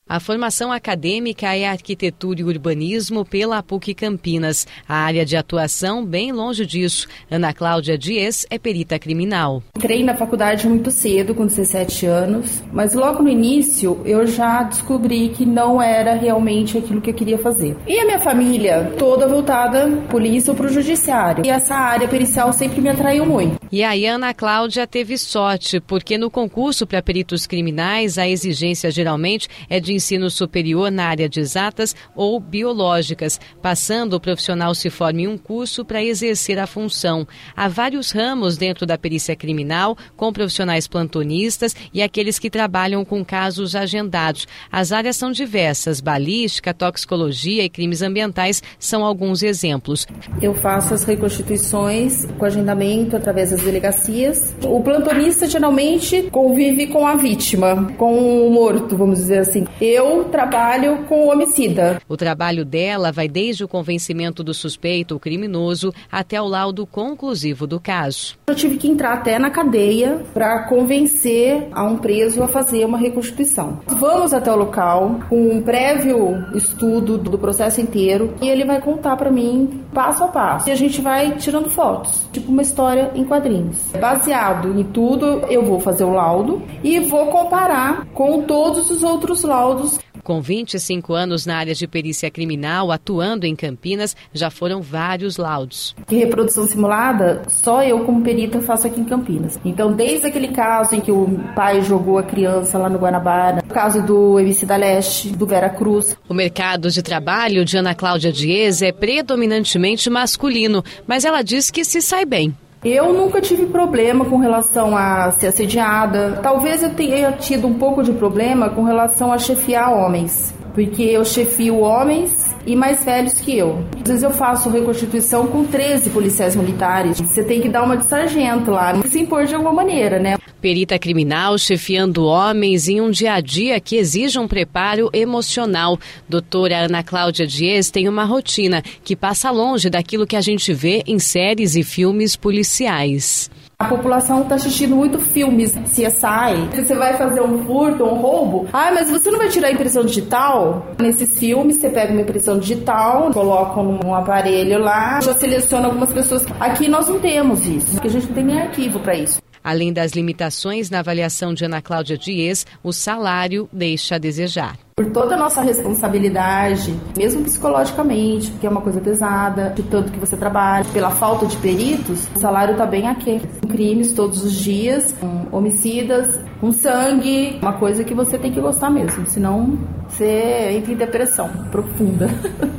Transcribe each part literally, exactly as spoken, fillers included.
A formação acadêmica é Arquitetura e Urbanismo pela PUC Campinas. A área de atuação, bem longe disso. Ana Cláudia Dias é perita criminal. Entrei na faculdade muito cedo, com dezessete anos, mas logo no início eu já descobri que não era realmente aquilo que eu queria fazer. E a minha família toda voltada para a polícia ou para o judiciário. E essa área pericial sempre me atraiu muito. E aí a Ana Cláudia teve sorte, porque no concurso para peritos criminais a exigência geralmente é de ensino superior na área de exatas ou biológicas. Passando, o profissional se forma em um curso para exercer a função. Há vários ramos dentro da perícia criminal, com profissionais plantonistas e aqueles que trabalham com casos agendados. As áreas são diversas: balística, toxicologia e crimes ambientais são alguns exemplos. Eu faço as reconstituições com agendamento através das delegacias. O plantonista geralmente convive com a vítima, com o morto, vamos dizer assim. Eu trabalho com o homicida. O trabalho dela vai desde o convencimento do suspeito ou criminoso até o laudo conclusivo do caso. Eu tive que entrar até na cadeia para convencer a um preso a fazer uma reconstituição. Vamos até o local com um prévio estudo do processo inteiro e ele vai contar para mim passo a passo. E a gente vai tirando fotos, tipo uma história em quadrinhos. Baseado em tudo, eu vou fazer o laudo e vou comparar com todos os outros laudos. Com vinte e cinco anos na área de perícia criminal, atuando em Campinas, já foram vários laudos. Reprodução simulada, só eu como perita faço aqui em Campinas. Então, desde aquele caso em que o pai jogou a criança lá no Guanabara, o caso do Emicida Leste, do Vera Cruz. O mercado de trabalho de Ana Cláudia Dias é predominantemente masculino, mas ela diz que se sai bem. Eu nunca tive problema com relação a ser assediada. Talvez eu tenha tido um pouco de problema com relação a chefiar homens, porque eu chefio homens e mais velhos que eu. Às vezes eu faço reconstituição com treze policiais militares. Você tem que dar uma de sargento lá, se impor de alguma maneira, né? Perita criminal chefiando homens em um dia a dia que exige um preparo emocional. Doutora Ana Cláudia Dias tem uma rotina que passa longe daquilo que a gente vê em séries e filmes policiais. A população está assistindo muito filmes C S I. Você vai fazer um furto, um roubo. Ah, mas você não vai tirar a impressão digital? Nesses filmes, você pega uma impressão digital, coloca num aparelho lá, já seleciona algumas pessoas. Aqui nós não temos isso, porque a gente não tem nem arquivo para isso. Além das limitações na avaliação de Ana Cláudia Dias, o salário deixa a desejar. Por toda a nossa responsabilidade, mesmo psicologicamente, porque é uma coisa pesada, de tanto que você trabalha, pela falta de peritos, o salário está bem aquém. Crimes todos os dias, com homicidas, com sangue, uma coisa que você tem que gostar mesmo, senão você entra em depressão profunda.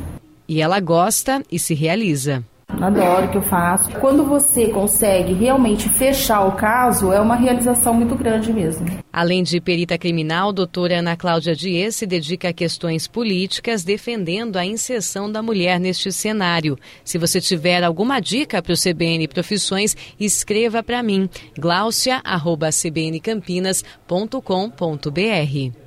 E ela gosta e se realiza. Adoro o que eu faço. Quando você consegue realmente fechar o caso, é uma realização muito grande mesmo. Além de perita criminal, doutora Ana Cláudia Dias se dedica a questões políticas, defendendo a inserção da mulher neste cenário. Se você tiver alguma dica para o C B N Profissões, escreva para mim, glaucia arroba c b n campinas ponto com ponto b r.